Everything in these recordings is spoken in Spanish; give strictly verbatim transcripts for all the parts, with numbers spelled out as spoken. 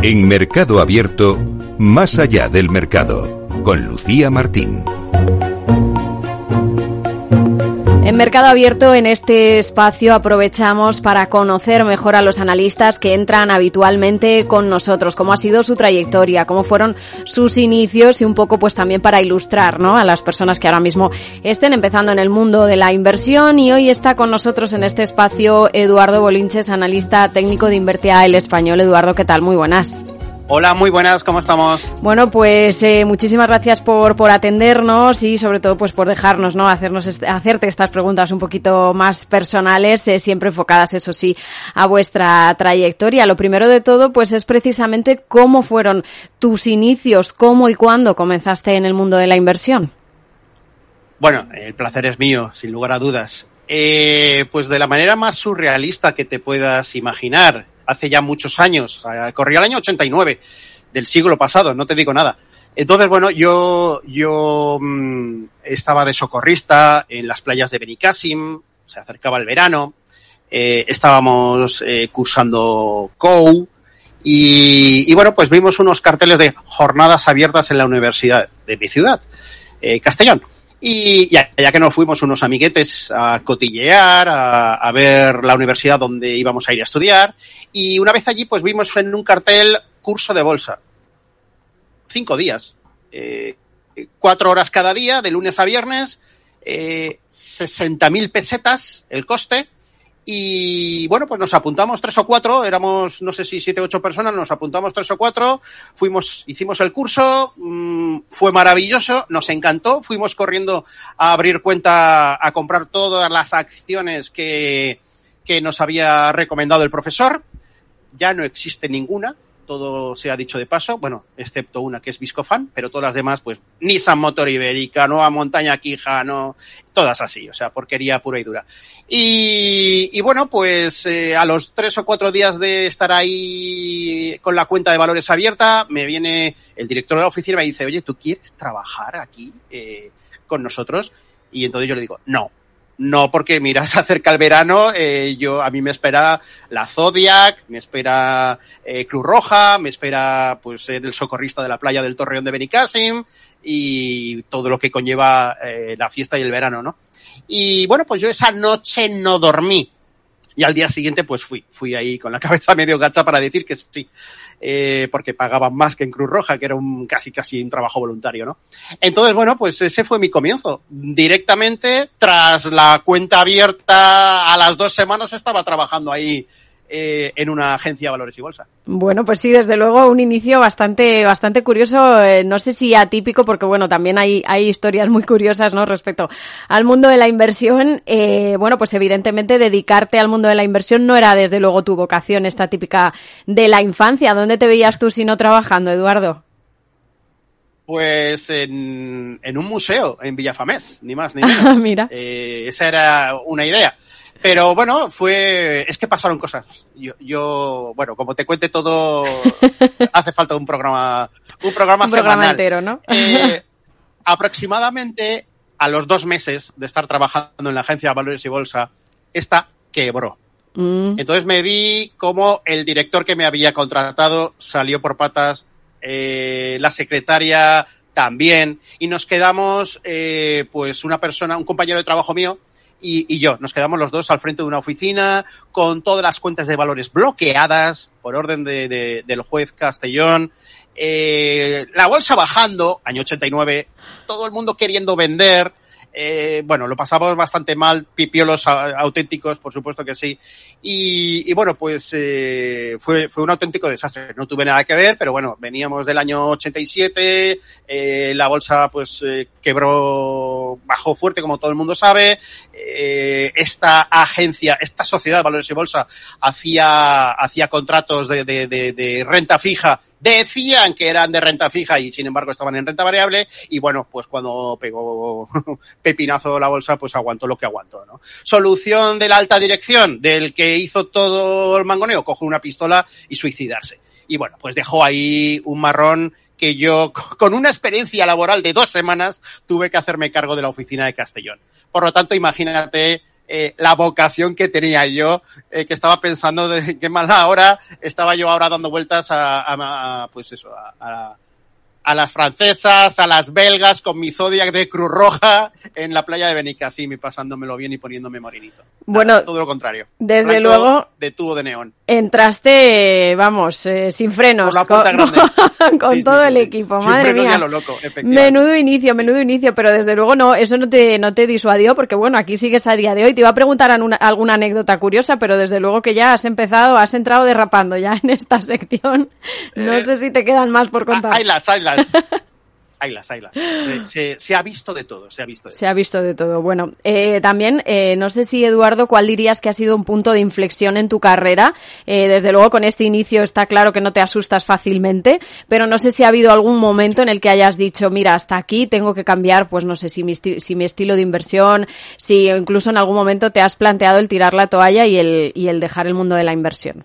En Mercado Abierto, más allá del mercado, con Lucía Martín. En Mercado Abierto, en este espacio, aprovechamos para conocer mejor a los analistas que entran habitualmente con nosotros, cómo ha sido su trayectoria, cómo fueron sus inicios y un poco pues también para ilustrar, ¿no?, a las personas que ahora mismo estén empezando en el mundo de la inversión. Y hoy está con nosotros en este espacio Eduardo Bolinches, analista técnico de Invertia El Español. Eduardo, ¿qué tal? Muy buenas. Hola, muy buenas, ¿cómo estamos? Bueno, pues eh, muchísimas gracias por por atendernos y sobre todo pues por dejarnos, ¿no?, hacernos est- hacerte estas preguntas un poquito más personales, eh, siempre enfocadas, eso sí, a vuestra trayectoria. Lo primero de todo, pues es precisamente cómo fueron tus inicios, cómo y cuándo comenzaste en el mundo de la inversión. Bueno, el placer es mío, sin lugar a dudas. Eh, pues de la manera más surrealista que te puedas imaginar. Hace ya muchos años, corría el año ochenta y nueve del siglo pasado, no te digo nada. Entonces, bueno, yo yo mmm, estaba de socorrista en las playas de Benicàssim, se acercaba el verano, eh, estábamos eh, cursando C O U y, y, bueno, pues vimos unos carteles de jornadas abiertas en la universidad de mi ciudad, eh, Castellón. Y ya, ya que nos fuimos unos amiguetes a cotillear, a, a ver la universidad donde íbamos a ir a estudiar, y una vez allí pues vimos en un cartel curso de bolsa. Cinco días, eh, cuatro horas cada día, de lunes a viernes, eh, sesenta mil pesetas el coste. Y bueno, pues nos apuntamos tres o cuatro, éramos no sé si siete o ocho personas, nos apuntamos tres o cuatro, fuimos, hicimos el curso, mmm, fue maravilloso, nos encantó, fuimos corriendo a abrir cuenta, a comprar todas las acciones que, que nos había recomendado el profesor. Ya no existe ninguna, todo se ha dicho de paso, bueno, excepto una que es Viscofan, pero todas las demás, pues, Nissan Motor Ibérica, Nueva Montaña Quijano, todas así, o sea, porquería pura y dura. Y, y bueno, pues, eh, a los tres o cuatro días de estar ahí con la cuenta de valores abierta, me viene el director de la oficina y me dice, oye, ¿tú quieres trabajar aquí, eh, con nosotros? Y entonces yo le digo, no. No, porque mira, se acerca el verano, eh, yo, a mí me espera la Zodiac, me espera eh, Cruz Roja, me espera pues ser el socorrista de la playa del Torreón de Benicàssim y todo lo que conlleva eh, la fiesta y el verano, ¿no? Y bueno, pues yo esa noche no dormí. Y al día siguiente pues fui, fui ahí con la cabeza medio gacha para decir que sí, eh, porque pagaban más que en Cruz Roja, que era un casi casi un trabajo voluntario, ¿no? Entonces, bueno, pues ese fue mi comienzo. Directamente, tras la cuenta abierta, a las dos semanas estaba trabajando ahí eh, en una agencia de valores y bolsa. Bueno, pues sí, desde luego un inicio bastante bastante curioso, eh, no sé si atípico, porque bueno, también hay hay historias muy curiosas, ¿no?, respecto al mundo de la inversión. Eh, bueno, pues evidentemente dedicarte al mundo de la inversión no era desde luego tu vocación, esta típica de la infancia. ¿Dónde te veías tú si no trabajando, Eduardo? Pues en, en un museo, en Villafamés, ni más ni menos. Mira. Eh, esa era una idea. Pero bueno, fue, es que pasaron cosas. Yo, yo, bueno, como te cuente todo, hace falta un programa, un programa un semanal. programa entero, ¿no? Eh, aproximadamente a los dos meses de estar trabajando en la agencia de valores y bolsa, esta quebró. Mm. Entonces me vi como el director que me había contratado salió por patas, eh, la secretaria también, y nos quedamos, eh, pues una persona, un compañero de trabajo mío, Y, y yo, nos quedamos los dos al frente de una oficina con todas las cuentas de valores bloqueadas por orden de, de, del juez Castellón, eh, la bolsa bajando, año ochenta y nueve, todo el mundo queriendo vender, eh, bueno, lo pasamos bastante mal, pipiolos auténticos, por supuesto que sí, y, y bueno, pues eh, fue, fue un auténtico desastre, no tuve nada que ver, pero bueno, veníamos del año ochenta y siete, eh, la bolsa pues eh, quebró, bajó fuerte como todo el mundo sabe, eh, esta agencia, esta sociedad de valores y bolsa hacía, hacía contratos de, de, de, de renta fija, decían que eran de renta fija y sin embargo estaban en renta variable y bueno, pues cuando pegó pepinazo la bolsa, pues aguantó lo que aguantó, ¿no? Solución de la alta dirección, del que hizo todo el mangoneo, coge una pistola y suicidarse. Y bueno, pues dejó ahí un marrón que yo, con una experiencia laboral de dos semanas, tuve que hacerme cargo de la oficina de Castellón. Por lo tanto, imagínate eh, la vocación que tenía yo, eh, que estaba pensando de qué mala hora estaba yo ahora dando vueltas a, a, a pues eso, a, a a las francesas, a las belgas, con mi Zodiac de Cruz Roja en la playa de Benicassim y pasándomelo bien y poniéndome morenito. Bueno, Nada, todo lo contrario. Desde Blanco luego, de tubo de neón. Entraste, vamos, eh, sin frenos, Por la puerta con, grande. con sí, todo sí, el sí, equipo, sin madre frenos mía. ya lo loco, efectivamente. Menudo inicio, menudo inicio, pero desde luego no, eso no te, no te disuadió, porque bueno, aquí sigues a día de hoy. Te iba a preguntar una, alguna anécdota curiosa, pero desde luego que ya has empezado, has entrado derrapando ya en esta sección. No Eh, sé si te quedan más por contar. Haylas, haylas. Haylas, haylas. Se, se, se ha visto de todo, se ha visto de todo. Se ha visto de todo. Bueno, eh, también, eh, no sé si, Eduardo, ¿cuál dirías que ha sido un punto de inflexión en tu carrera? Eh, desde luego, con este inicio está claro que no te asustas fácilmente, pero no sé si ha habido algún momento en el que hayas dicho, mira, hasta aquí tengo que cambiar, pues no sé, si mi, esti- si mi estilo de inversión, si incluso en algún momento te has planteado el tirar la toalla y el, y el dejar el mundo de la inversión.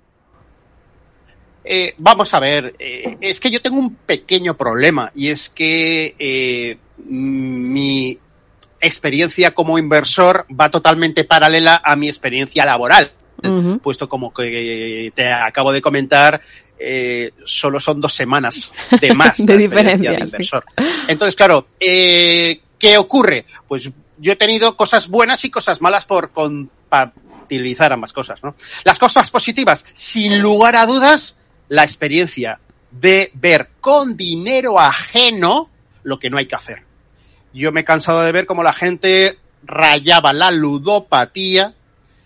Eh, vamos a ver, eh, es que yo tengo un pequeño problema y es que eh, mi experiencia como inversor va totalmente paralela a mi experiencia laboral, uh-huh. puesto como que te acabo de comentar, eh, solo son dos semanas de más de la experiencia de inversor. Sí. Entonces, claro, eh, ¿qué ocurre? Pues yo he tenido cosas buenas y cosas malas por compatibilizar ambas cosas, ¿no? Las cosas positivas, sin lugar a dudas, la experiencia de ver con dinero ajeno lo que no hay que hacer. Yo me he cansado de ver cómo la gente rayaba la ludopatía,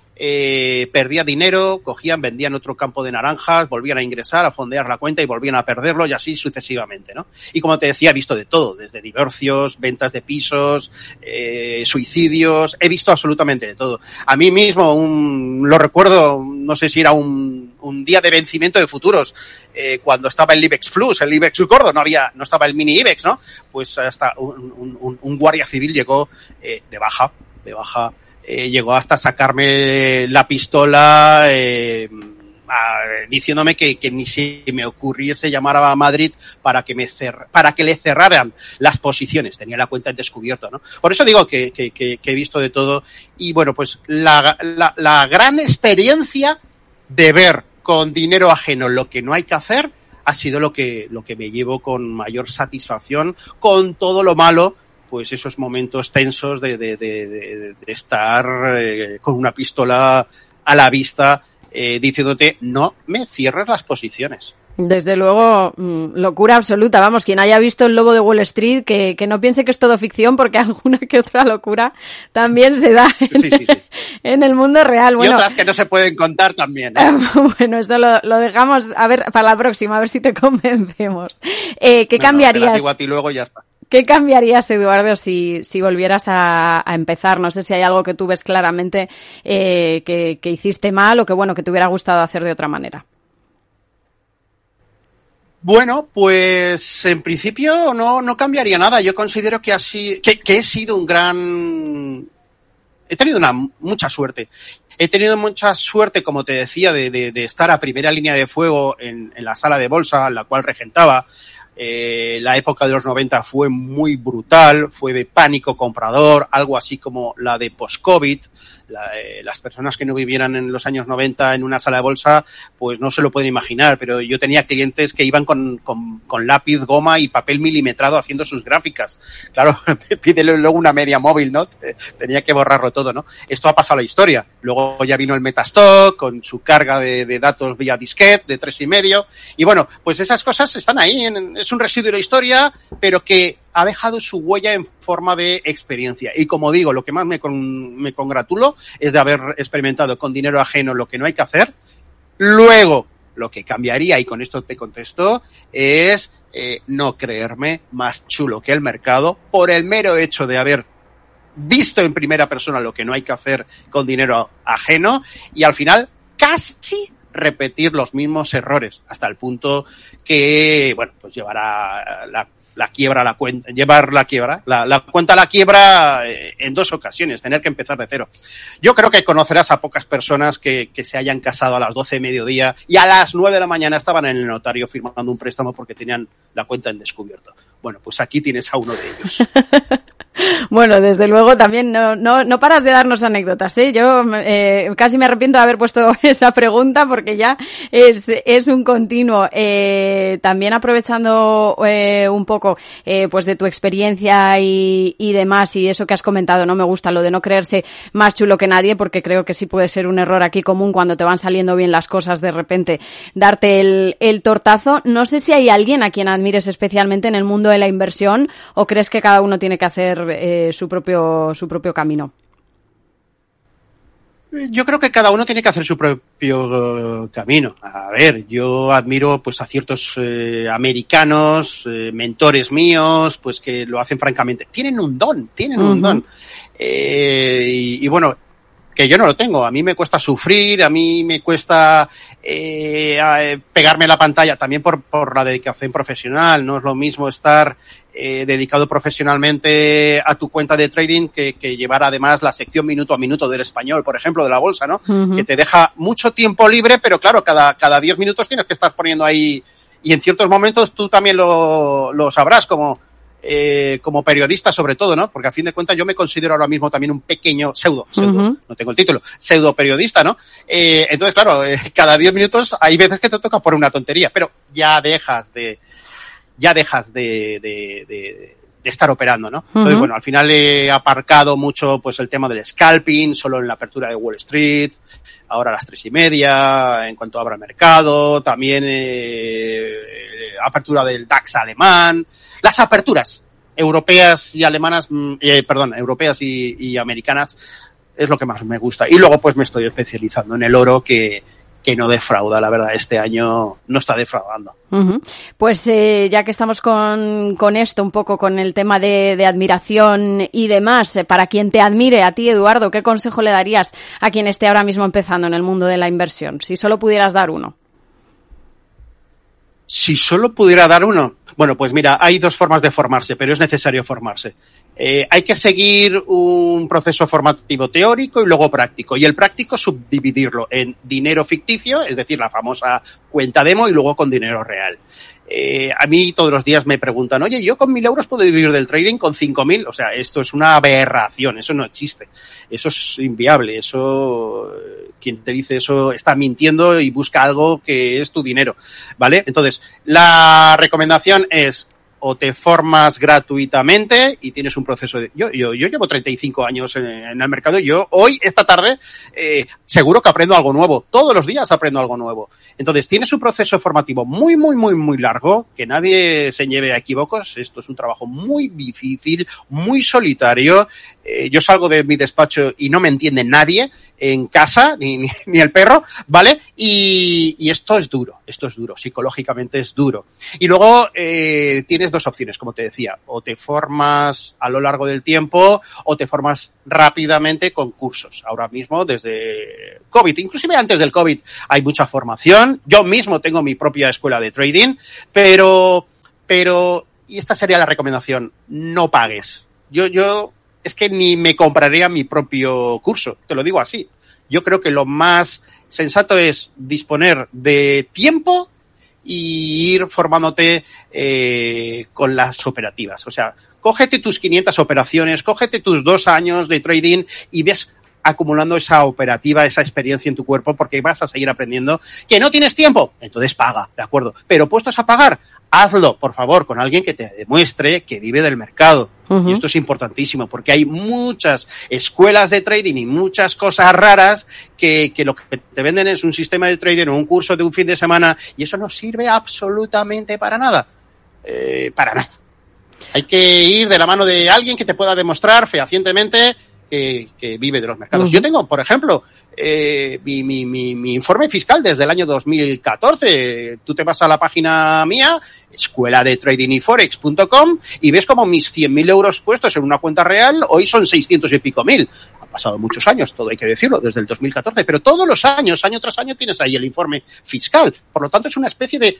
eh, perdía dinero, cogían, vendían otro campo de naranjas, volvían a ingresar, a fondear la cuenta y volvían a perderlo y así sucesivamente, ¿no? Y como te decía, he visto de todo, desde divorcios, ventas de pisos, eh, suicidios, he visto absolutamente de todo. A mí mismo, un, lo recuerdo, no sé si era un, un día de vencimiento de futuros, eh, cuando estaba el IBEX Plus, el IBEX gordo, no había, no estaba el mini IBEX, ¿no? Pues hasta un, un, un guardia civil llegó eh, de baja, de baja, Eh, llegó hasta sacarme la pistola eh, a, diciéndome que, que ni se me ocurriese llamar a Madrid para que me cer- para que le cerraran las posiciones. Tenía la cuenta en descubierto, ¿no? Por eso digo que, que, que, que he visto de todo. Y bueno, pues la, la, la gran experiencia de ver con dinero ajeno lo que no hay que hacer ha sido lo que, lo que me llevo con mayor satisfacción, con todo lo malo, pues esos momentos tensos de, de, de, de, de estar eh, con una pistola a la vista eh, diciéndote no me cierres las posiciones. Desde luego, mmm, locura absoluta. Vamos, quien haya visto El Lobo de Wall Street, que, que no piense que es todo ficción, porque alguna que otra locura también se da en, sí, sí, sí. en el mundo real. Bueno, y otras que no se pueden contar también, ¿eh? Bueno, esto lo, lo dejamos a ver para la próxima, a ver si te convencemos. Eh, ¿Qué no, cambiarías? No, te la digo a ti luego y ya está. ¿Qué cambiarías, Eduardo, si, si volvieras a, a empezar? No sé si hay algo que tú ves claramente eh, que, que hiciste mal o que, bueno, que te hubiera gustado hacer de otra manera. Bueno, pues en principio no, no cambiaría nada. Yo considero que, así, que, que he sido un gran... He tenido una mucha suerte. He tenido mucha suerte, como te decía, de, de, de estar a primera línea de fuego en, en la sala de bolsa, la cual regentaba. Eh, la época de los noventa fue muy brutal, fue de pánico comprador, algo así como la de post-COVID. La, eh, las personas que no vivieran en los años noventa en una sala de bolsa, pues no se lo pueden imaginar, pero yo tenía clientes que iban con, con, con lápiz, goma y papel milimetrado haciendo sus gráficas. Claro, pídele luego una media móvil, ¿no? Tenía que borrarlo todo, ¿no? Esto ha pasado a la historia. Luego ya vino el Metastock con su carga de, de datos vía disquete de tres y medio. Y bueno, pues esas cosas están ahí. En, es un residuo de la historia, pero que ha dejado su huella en forma de experiencia. Y como digo, lo que más me, con, me congratulo es de haber experimentado con dinero ajeno lo que no hay que hacer. Luego, lo que cambiaría, y con esto te contesto, es eh, no creerme más chulo que el mercado por el mero hecho de haber visto en primera persona lo que no hay que hacer con dinero ajeno y al final casi repetir los mismos errores hasta el punto que, bueno, pues llevará la la quiebra, la cuenta, llevar la quiebra, la, la cuenta a la quiebra eh, en dos ocasiones, tener que empezar de cero. Yo creo que conocerás a pocas personas que, que se hayan casado a las doce de mediodía y a las nueve de la mañana estaban en el notario firmando un préstamo porque tenían la cuenta en descubierto. Bueno, pues aquí tienes a uno de ellos. Bueno, desde luego también no, no, no paras de darnos anécdotas, ¿eh? Yo eh, casi me arrepiento de haber puesto esa pregunta porque ya es, es un continuo. Eh, también aprovechando eh, un poco eh, pues de tu experiencia y, y demás y eso que has comentado, no me gusta lo de no creerse más chulo que nadie porque creo que sí puede ser un error aquí común cuando te van saliendo bien las cosas de repente darte el, el tortazo. No sé si hay alguien a quien admires especialmente en el mundo de la inversión o crees que cada uno tiene que hacer Eh, su propio su propio camino. Yo creo que cada uno tiene que hacer su propio uh, camino. A ver, yo admiro pues a ciertos eh, americanos, eh, mentores míos, pues que lo hacen francamente. Tienen un don, tienen uh-huh. un don. Eh, y, y bueno, que yo no lo tengo. A mí me cuesta sufrir, a mí me cuesta eh, pegarme la pantalla, también por, por la dedicación profesional. No es lo mismo estar eh, dedicado profesionalmente a tu cuenta de trading que, que llevar además la sección minuto a minuto del Español, por ejemplo, de la bolsa, ¿no? Uh-huh. Que te deja mucho tiempo libre, pero claro, cada cada diez minutos tienes que estar poniendo ahí, y en ciertos momentos tú también lo, lo sabrás como Eh, como periodista sobre todo, ¿no? Porque a fin de cuentas yo me considero ahora mismo también un pequeño pseudo, pseudo, uh-huh. no tengo el título, pseudo periodista, ¿no? Eh, entonces, claro, eh, cada diez minutos hay veces que te toca por una tontería, pero ya dejas de, ya dejas de, de, de, de estar operando, ¿no? Uh-huh. Entonces, bueno, al final he aparcado mucho, pues, el tema del scalping, solo en la apertura de Wall Street, ahora a las tres y media, en cuanto abra el mercado, también eh, apertura del DAX alemán, las aperturas europeas y alemanas, eh, perdón, europeas y, y americanas es lo que más me gusta. Y luego pues me estoy especializando en el oro que, que no defrauda, la verdad, este año no está defraudando. Uh-huh. Pues eh, ya que estamos con, con esto, un poco con el tema de, de admiración y demás, eh, para quien te admire, a ti, Eduardo, ¿qué consejo le darías a quien esté ahora mismo empezando en el mundo de la inversión? Si solo pudieras dar uno. Si solo pudiera dar uno, bueno, pues mira, hay dos formas de formarse, pero es necesario formarse. Eh, hay que seguir un proceso formativo teórico y luego práctico. Y el práctico subdividirlo en dinero ficticio, es decir, la famosa cuenta demo, y luego con dinero real. Eh, a mí todos los días me preguntan, oye, yo con mil euros puedo vivir del trading, con cinco mil, o sea, esto es una aberración, eso no existe, eso es inviable, eso, quien te dice eso está mintiendo y busca algo que es tu dinero, ¿vale? Entonces, la recomendación es, o te formas gratuitamente y tienes un proceso de... Yo yo, yo llevo treinta y cinco años en, en el mercado y yo hoy, esta tarde, eh, seguro que aprendo algo nuevo. Todos los días aprendo algo nuevo. Entonces, tienes un proceso formativo muy, muy, muy, muy largo, que nadie se lleve a equívocos. Esto es un trabajo muy difícil, muy solitario. Eh, yo salgo de mi despacho y no me entiende nadie en casa, ni, ni, ni el perro, ¿vale? Y, y esto es duro, esto es duro, psicológicamente es duro. Y luego eh, tienes dos opciones, como te decía, o te formas a lo largo del tiempo o te formas rápidamente con cursos. Ahora mismo, desde COVID, inclusive antes del COVID, hay mucha formación. Yo mismo tengo mi propia escuela de trading, pero, pero, y esta sería la recomendación, no pagues. Yo, yo, es que ni me compraría mi propio curso, te lo digo así. Yo creo que lo más sensato es disponer de tiempo y ir formándote eh, con las operativas. O sea, cógete tus quinientas operaciones, cógete tus dos años de trading y ves acumulando esa operativa, esa experiencia en tu cuerpo, porque vas a seguir aprendiendo. ¿Que no tienes tiempo? Entonces paga, ¿de acuerdo? Pero puestos a pagar, hazlo, por favor, con alguien que te demuestre que vive del mercado. Uh-huh. Y esto es importantísimo, porque hay muchas escuelas de trading y muchas cosas raras que, que lo que te venden es un sistema de trading o un curso de un fin de semana, y eso no sirve absolutamente para nada. Eh, para nada. Hay que ir de la mano de alguien que te pueda demostrar fehacientemente que, que vive de los mercados. Uh-huh. Yo tengo, por ejemplo, eh, mi, mi, mi, mi informe fiscal desde el año dos mil catorce. Tú te vas a la página mía, escuela de trading y forex punto com, y ves como mis cien mil euros puestos en una cuenta real hoy son seiscientos y pico mil. Han pasado muchos años, todo hay que decirlo, desde el dos mil catorce, pero todos los años, año tras año, tienes ahí el informe fiscal. Por lo tanto, es una especie de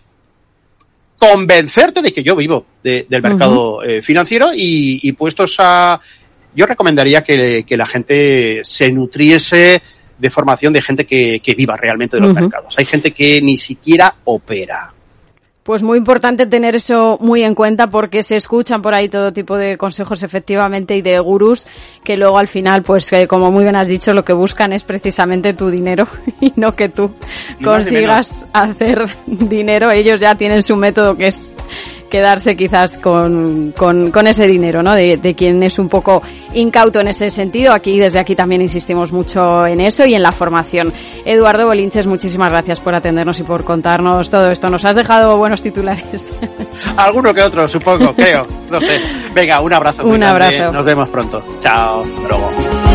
convencerte de que yo vivo de, del mercado uh-huh. eh, financiero y, y puestos a... Yo recomendaría que, que la gente se nutriese de formación de gente que, que viva realmente de los uh-huh. mercados. Hay gente que ni siquiera opera. Pues muy importante tener eso muy en cuenta porque se escuchan por ahí todo tipo de consejos efectivamente y de gurús que luego al final, pues eh, como muy bien has dicho, lo que buscan es precisamente tu dinero y no que tú ni consigas hacer dinero. Ellos ya tienen su método que es quedarse quizás con, con, con ese dinero, ¿no? De, de quien es un poco incauto en ese sentido. Aquí, desde aquí también insistimos mucho en eso y en la formación. Eduardo Bolinches, muchísimas gracias por atendernos y por contarnos todo esto. Nos has dejado buenos titulares. Alguno que otro, supongo, creo. No sé. Venga, un abrazo. Un muy abrazo. Grande. Nos vemos pronto. Chao. Hasta luego.